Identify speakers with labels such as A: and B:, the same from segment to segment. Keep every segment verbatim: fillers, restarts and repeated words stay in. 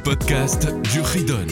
A: podcast du Ridon.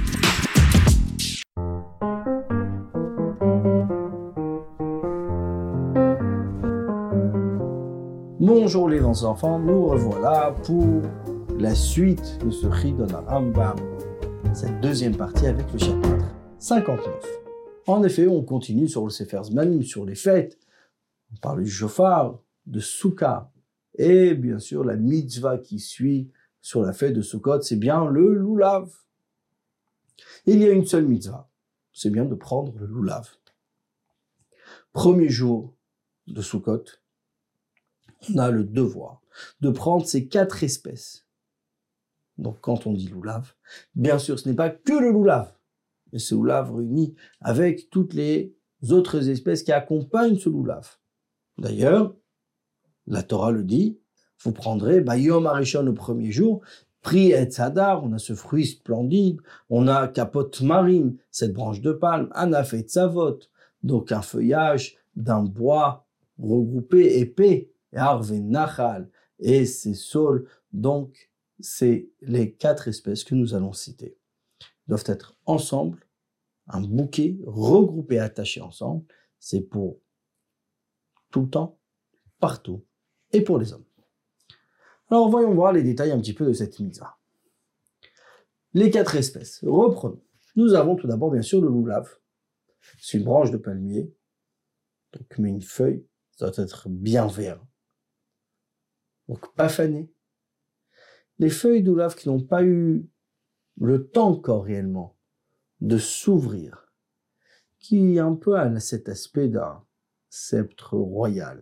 B: Bonjour les bons enfants, nous revoilà pour la suite de ce Ridon Rambam, cette deuxième partie avec le chapitre cinquante-neuf. En effet, on continue sur le Sefer Zmanim, sur les fêtes. On parle du Shofar, de Souka, et bien sûr la mitzvah qui suit sur la fête de Sukkot, c'est bien le loulav. Il y a une seule mitzvah, c'est bien de prendre le loulav. Premier jour de Sukkot, on a le devoir de prendre ces quatre espèces. Donc quand on dit loulav, bien sûr ce n'est pas que le loulav, mais ce loulav réuni avec toutes les autres espèces qui accompagnent ce loulav. D'ailleurs, la Torah le dit, vous prendrez Bayom Harishon le premier jour, Pri Etz Hadar, on a ce fruit splendide, on a Kapot Marim, cette branche de palme, Anaf et Tzavot, donc un feuillage d'un bois regroupé, épais, et Arve Nachal, et ces saules, donc c'est les quatre espèces que nous allons citer. Ils doivent être ensemble, un bouquet regroupé, attaché ensemble, c'est pour tout le temps, partout, et pour les hommes. Alors voyons voir les détails un petit peu de cette mitzvah. Les quatre espèces, reprenons. Nous avons tout d'abord bien sûr le loulav, c'est une branche de palmier, donc mais une feuille, ça doit être bien vert, donc pas fané. Les feuilles de loulav qui n'ont pas eu le temps encore réellement de s'ouvrir, qui un peu a cet aspect d'un sceptre royal.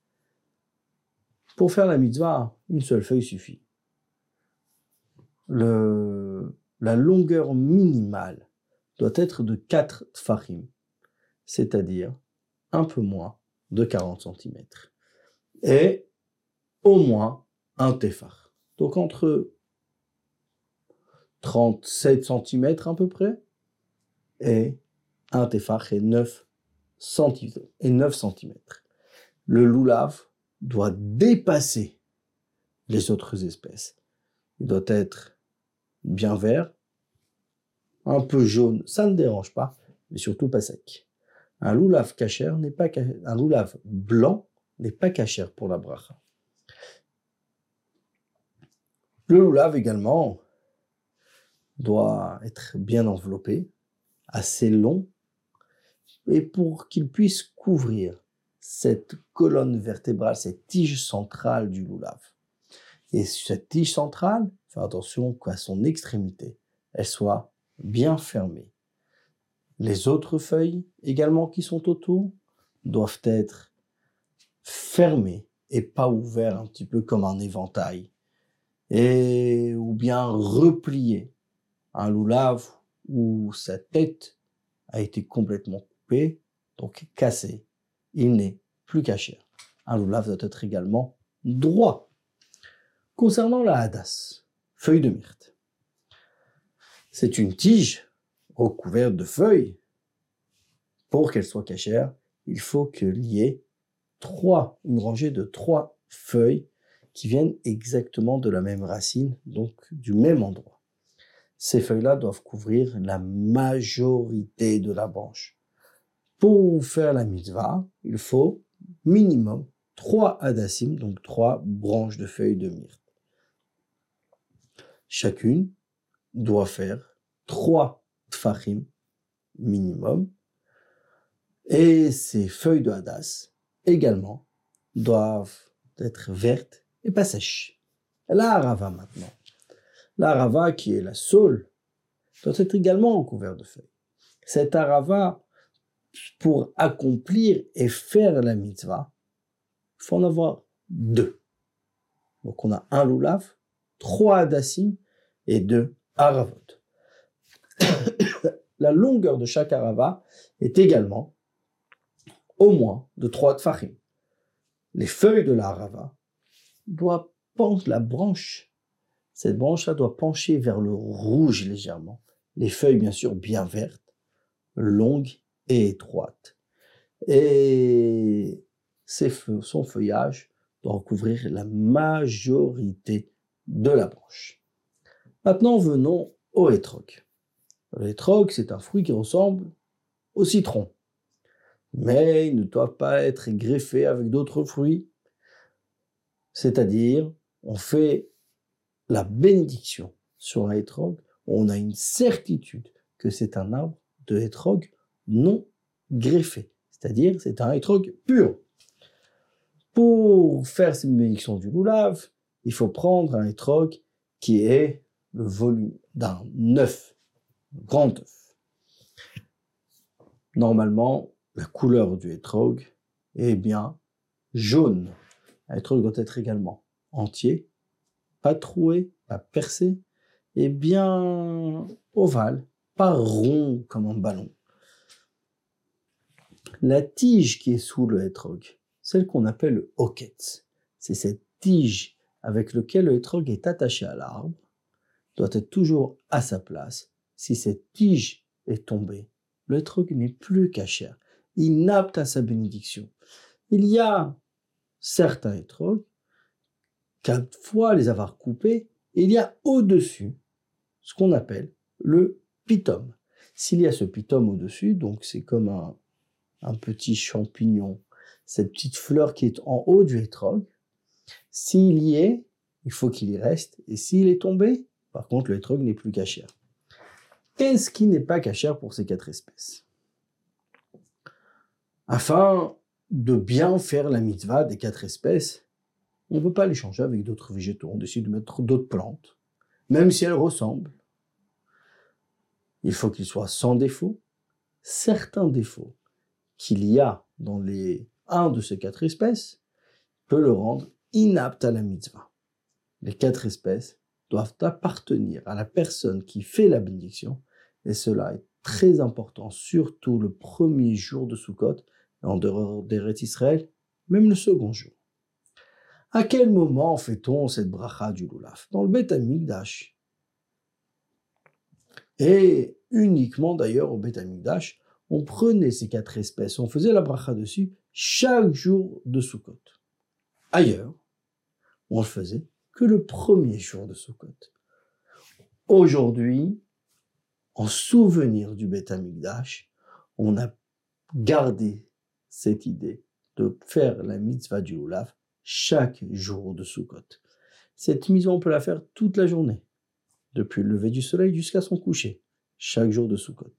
B: Pour faire la mitzvah, une seule feuille suffit. Le, la longueur minimale doit être de quatre tfachim, c'est-à-dire un peu moins de quarante centimètres. Et au moins un tefach. Donc entre trente-sept centimètres à peu près et un tefach et neuf centimètres. Le loulav doit dépasser les autres espèces. Il doit être bien vert, un peu jaune, ça ne dérange pas, mais surtout pas sec. Un loulav kasher n'est pas un loulav blanc n'est pas kasher pour la bracha. Le loulav également doit être bien enveloppé, assez long, et pour qu'il puisse couvrir cette colonne vertébrale, cette tige centrale du loulav. Et cette tige centrale, faire attention qu'à son extrémité, elle soit bien fermée. Les autres feuilles également qui sont autour doivent être fermées et pas ouvertes un petit peu comme un éventail, et ou bien repliées. Un loulav où sa tête a été complètement coupée, donc cassée, il n'est plus kasher. Un loulav doit être également droit. Concernant la hadas, feuille de myrte, c'est une tige recouverte de feuilles. Pour qu'elle soit kasher, il faut qu'il y ait trois, une rangée de trois feuilles qui viennent exactement de la même racine, donc du même endroit. Ces feuilles-là doivent couvrir la majorité de la branche. Pour faire la mitzvah, il faut minimum trois hadassim, donc trois branches de feuilles de myrte. Chacune doit faire trois tfachim minimum, et ces feuilles de hadas également doivent être vertes et pas sèches. La harava maintenant. La harava, qui est la saule, doit être également recouverte de feuilles. Cette harava, pour accomplir et faire la mitzvah, il faut en avoir deux. Donc on a un loulav, trois hadassim et deux haravot. La longueur de chaque harava est également au moins de trois tfachim. Les feuilles de la harava doivent pencher la branche. Cette branche-là doit pencher vers le rouge légèrement. Les feuilles, bien sûr, bien vertes, longues et étroites. Et ces feux, son feuillage doit recouvrir la majorité de la branche. Maintenant, venons au hétrog. Le hétrog, c'est un fruit qui ressemble au citron. Mais ils ne doivent pas être greffés avec d'autres fruits. C'est-à-dire, on fait la bénédiction sur un hétrog, on a une certitude que c'est un arbre de hétrog non greffé. C'est-à-dire, c'est un hétrog pur. Pour faire cette bénédiction du loulav, il faut prendre un hétrog qui est le volume d'un œuf, un grand œuf. Normalement, la couleur du hétrog est bien jaune. Un hétrog doit être également entier, pas troué, pas percé, et bien ovale, pas rond comme un ballon. La tige qui est sous le hétrog, celle qu'on appelle le hoquet, c'est cette tige avec laquelle le hétrog est attaché à l'arbre, doit être toujours à sa place. Si cette tige est tombée, le hétrog n'est plus cachère, inapte à sa bénédiction. Il y a certains hétrogs, quatre fois les avoir coupés, il y a au-dessus ce qu'on appelle le pitum. S'il y a ce pitum au-dessus, donc c'est comme un, un petit champignon, cette petite fleur qui est en haut du hétrog, s'il y est, il faut qu'il y reste, et s'il est tombé, par contre le hétrog n'est plus cachère. Qu'est-ce qui n'est pas cachère pour ces quatre espèces? Afin de bien faire la mitzvah des quatre espèces, on ne peut pas les changer avec d'autres végétaux, on décide de mettre d'autres plantes, même si elles ressemblent. Il faut qu'ils soient sans défaut. Certains défauts qu'il y a dans les un de ces quatre espèces peut le rendre inapte à la mitzvah. Les quatre espèces doivent appartenir à la personne qui fait la bénédiction, et cela est très important, surtout le premier jour de Sukkot, en dehors d'Eretz Israël, même le second jour. À quel moment fait-on cette bracha du loulav? Dans le Beth Amikdash. Et uniquement d'ailleurs au Beth Amikdash, on prenait ces quatre espèces, on faisait la bracha dessus chaque jour de Sukkot. Ailleurs, on le faisait que le premier jour de Sukkot. Aujourd'hui, en souvenir du Beth Amikdash, on a gardé cette idée de faire la mitzvah du loulav chaque jour de Sukkot. Cette mitzvah, on peut la faire toute la journée, depuis le lever du soleil jusqu'à son coucher, chaque jour de Sukkot.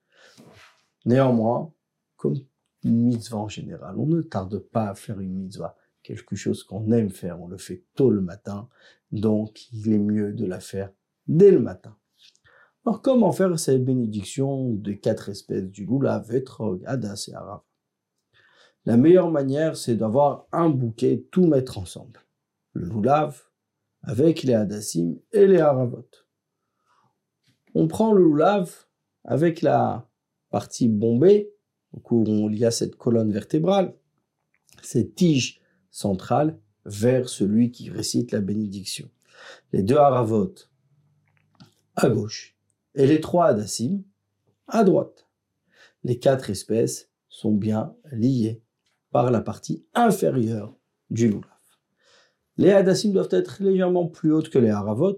B: Néanmoins, comme une mitzvah en général, on ne tarde pas à faire une mitzvah, quelque chose qu'on aime faire, on le fait tôt le matin, donc il est mieux de la faire dès le matin. Alors comment faire cette bénédiction des quatre espèces du loulav, hétrog, hadas et harav? La meilleure manière, c'est d'avoir un bouquet, tout mettre ensemble. Le loulav avec les hadassim et les haravot. On prend le loulav avec la partie bombée, où il y a cette colonne vertébrale, cette tige centrale vers celui qui récite la bénédiction. Les deux haravot à gauche et les trois hadassim à droite. Les quatre espèces sont bien liées par la partie inférieure du loulav. Les hadassim doivent être légèrement plus hautes que les haravot,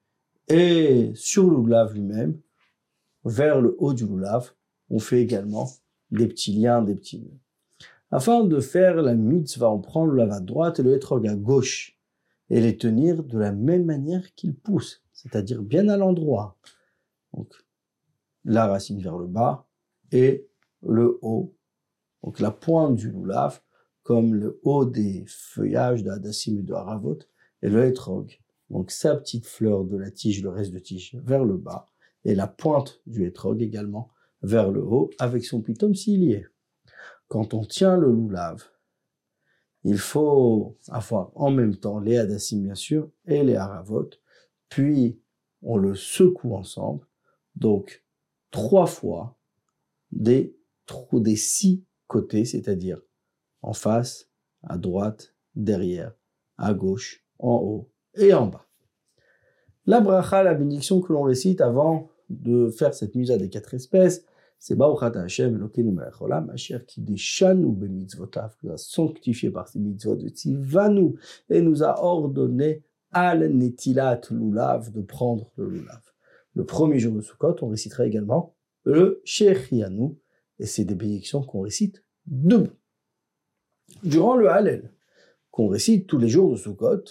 B: et sur le loulav lui-même, vers le haut du loulav, on fait également des petits liens, des petits nœuds. Afin de faire la mitzvah, on prend le loulav à droite et le hétrog à gauche, et les tenir de la même manière qu'ils poussent, c'est-à-dire bien à l'endroit. Donc, la racine vers le bas et le haut. Donc la pointe du loulav, comme le haut des feuillages de hadassim et de haravot, et le hétrog. Donc sa petite fleur de la tige, le reste de tige, vers le bas, et la pointe du hétrog également vers le haut, avec son pitum s'il y est. Quand on tient le loulav, il faut avoir en même temps les hadassim bien sûr, et les haravot, puis on le secoue ensemble, donc trois fois des, des six côtés, c'est-à-dire en face, à droite, derrière, à gauche, en haut et en bas. La bracha, la bénédiction que l'on récite avant de faire cette mitzvah des quatre espèces, c'est Baruch ata Hashem Elokeinu melech haolam asher kideshanu bemitzvotav, qui nous a sanctifié par ses mitzvot, tzivanu, et nous a ordonné al netilat lulav, de prendre le lulav. Le premier jour de Sukkot, on récitera également le Shechianu, et c'est des bénédictions qu'on récite debout. Durant le Hallel, qu'on récite tous les jours de Sukkot,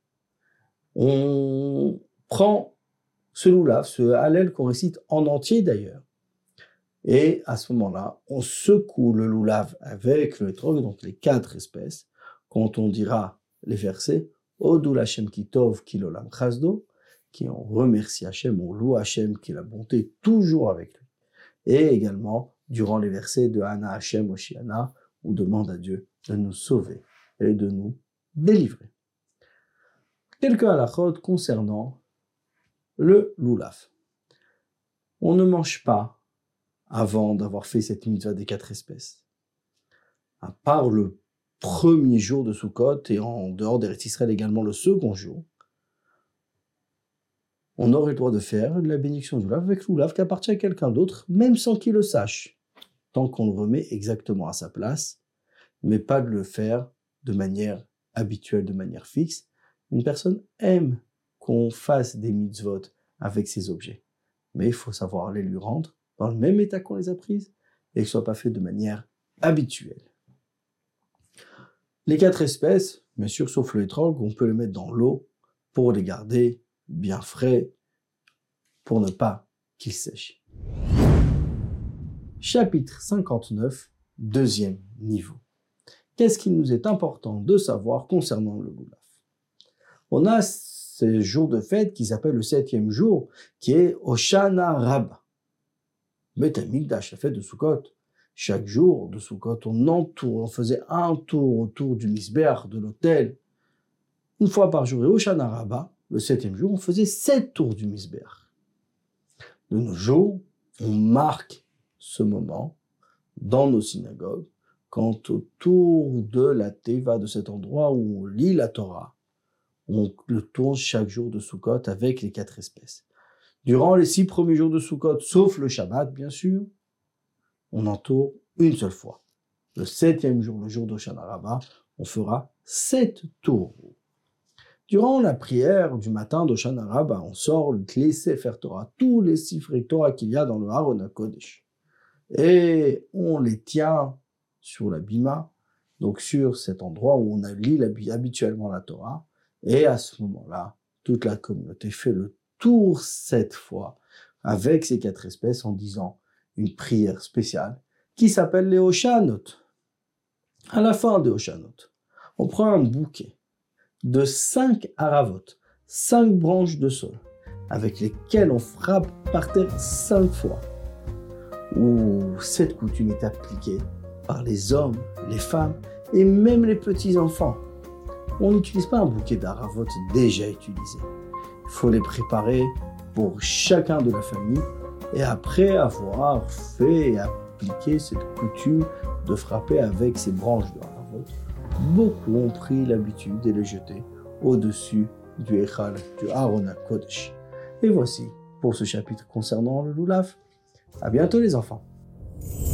B: on prend ce lulav, ce Hallel qu'on récite en entier d'ailleurs, et à ce moment-là, on secoue le lulav avec le etrog, donc les quatre espèces, quand on dira les versets Odul Hashem ki tov ki l'olam chasdo, qui on remercie Hashem, on loue Hashem qui est la bonté toujours avec lui. Et également, durant les versets de Ana Hashem Oshiana, on demande à Dieu de nous sauver et de nous délivrer. Quelques halachot concernant le lulav. On ne mange pas avant d'avoir fait cette mitzvah des quatre espèces. À part le premier jour de Sukkot et en dehors d'Eretz Israël également le second jour, on aurait le droit de faire la bénédiction du lulav avec le lulav qui appartient à quelqu'un d'autre, même sans qu'il le sache, tant qu'on le remet exactement à sa place, mais pas de le faire de manière habituelle, de manière fixe. Une personne aime qu'on fasse des mitzvot avec ses objets, mais il faut savoir les lui rendre dans le même état qu'on les a prises et que ce soit pas fait de manière habituelle. Les quatre espèces, bien sûr, sauf le etrog, on peut les mettre dans l'eau pour les garder bien frais, pour ne pas qu'ils sèchent. Chapitre cinquante-neuf, deuxième niveau. Qu'est-ce qu'il nous est important de savoir concernant le lulav? On a ce jour de fête qui s'appelle le septième jour, qui est Hoshana Rabbah. Bet Hamikdash, la fête de Sukkot. Chaque jour de Sukkot, on entoure, on faisait un tour autour du misbéach, de l'autel, une fois par jour. Et Hoshana Rabbah, le septième jour, on faisait sept tours du misbéach. De nos jours, on marque ce moment dans nos synagogues, quand autour de la teva, de cet endroit où on lit la Torah, on le tourne chaque jour de Sukkot avec les quatre espèces. Durant les six premiers jours de Sukkot, sauf le Shabbat, bien sûr, on entoure une seule fois. Le septième jour, le jour d'Hoshana Rabbah, on fera sept tours. Durant la prière du matin d'Hoshana Rabbah, on sort les Sefer Torah, tous les Sifrei Torah qu'il y a dans le Aron HaKodesh. Et on les tient sur la bima, donc sur cet endroit où on lit habituellement la Torah. Et à ce moment-là, toute la communauté fait le tour sept fois avec ces quatre espèces en disant une prière spéciale qui s'appelle les Hoshanot. À la fin des Hoshanot, on prend un bouquet de cinq haravot, cinq branches de saule, avec lesquelles on frappe par terre cinq fois, où cette coutume est appliquée par les hommes, les femmes et même les petits-enfants. On n'utilise pas un bouquet d'haravot déjà utilisé. Il faut les préparer pour chacun de la famille et après avoir fait et appliqué cette coutume de frapper avec ces branches de haravot, beaucoup ont pris l'habitude de les jeter au-dessus du Echal, du Aron HaKodesh. Et voici pour ce chapitre concernant le lulav. À bientôt les enfants.